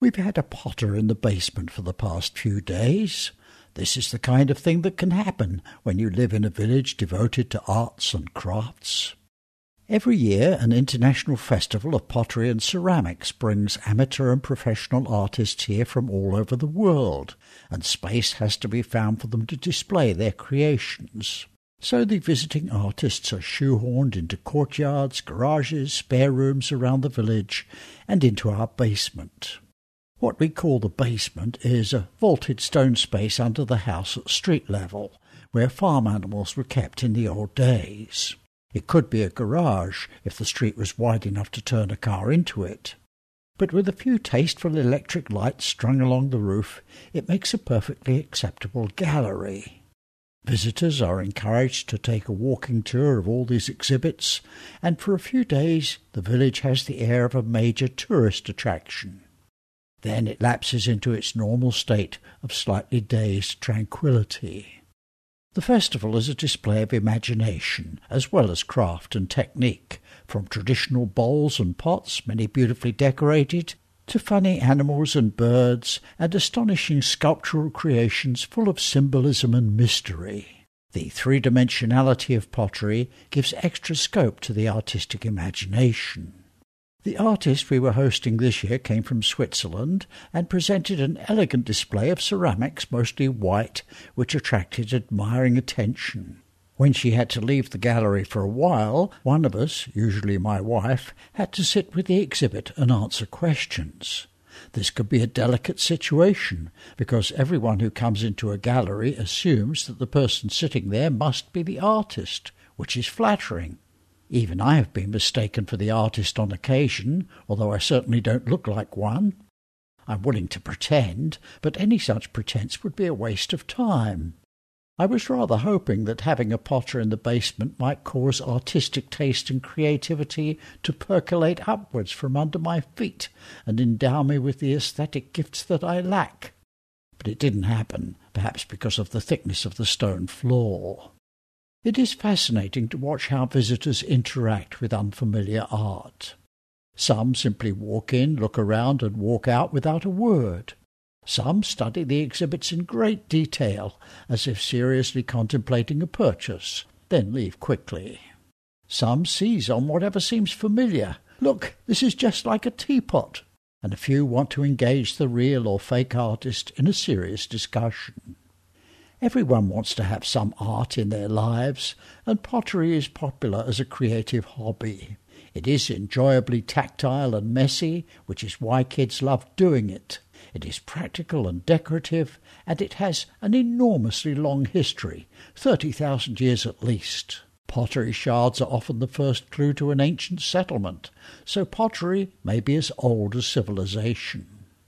We've had a potter in the basement for the past few days. This is the kind of thing that can happen when you live in a village devoted to arts and crafts. Every year, an international festival of pottery and ceramics brings amateur and professional artists here from all over the world, and space has to be found for them to display their creations. So the visiting artists are shoehorned into courtyards, garages, spare rooms around the village, and into our basement. What we call the basement is a vaulted stone space under the house at street level, where farm animals were kept in the old days. It could be a garage if the street was wide enough to turn a car into it. But with a few tasteful electric lights strung along the roof, it makes a perfectly acceptable gallery. Visitors are encouraged to take a walking tour of all these exhibits, and for a few days the village has the air of a major tourist attraction. Then it lapses into its normal state of slightly dazed tranquillity. The festival is a display of imagination, as well as craft and technique, from traditional bowls and pots, many beautifully decorated, to funny animals and birds, and astonishing sculptural creations full of symbolism and mystery. The three-dimensionality of pottery gives extra scope to the artistic imagination. The artist we were hosting this year came from Switzerland and presented an elegant display of ceramics, mostly white, which attracted admiring attention. When she had to leave the gallery for a while, one of us, usually my wife, had to sit with the exhibit and answer questions. This could be a delicate situation, because everyone who comes into a gallery assumes that the person sitting there must be the artist, which is flattering. Even I have been mistaken for the artist on occasion, although I certainly don't look like one. I'm willing to pretend, but any such pretence would be a waste of time. I was rather hoping that having a potter in the basement might cause artistic taste and creativity to percolate upwards from under my feet and endow me with the aesthetic gifts that I lack. But it didn't happen, perhaps because of the thickness of the stone floor. It is fascinating to watch how visitors interact with unfamiliar art. Some simply walk in, look around, and walk out without a word. Some study the exhibits in great detail, as if seriously contemplating a purchase, then leave quickly. Some seize on whatever seems familiar. Look, this is just like a teapot. And a few want to engage the real or fake artist in a serious discussion. Everyone wants to have some art in their lives, and pottery is popular as a creative hobby. It is enjoyably tactile and messy, which is why kids love doing it. It is practical and decorative, and it has an enormously long history, 30,000 years at least. Pottery shards are often the first clue to an ancient settlement, so pottery may be as old as civilization.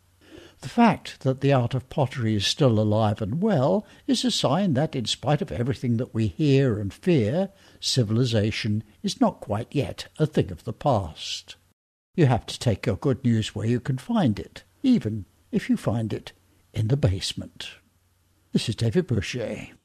The fact that the art of pottery is still alive and well is a sign that, in spite of everything that we hear and fear, civilization is not quite yet a thing of the past. You have to take your good news where you can find it, even if you find it in the basement. This is David Boucher.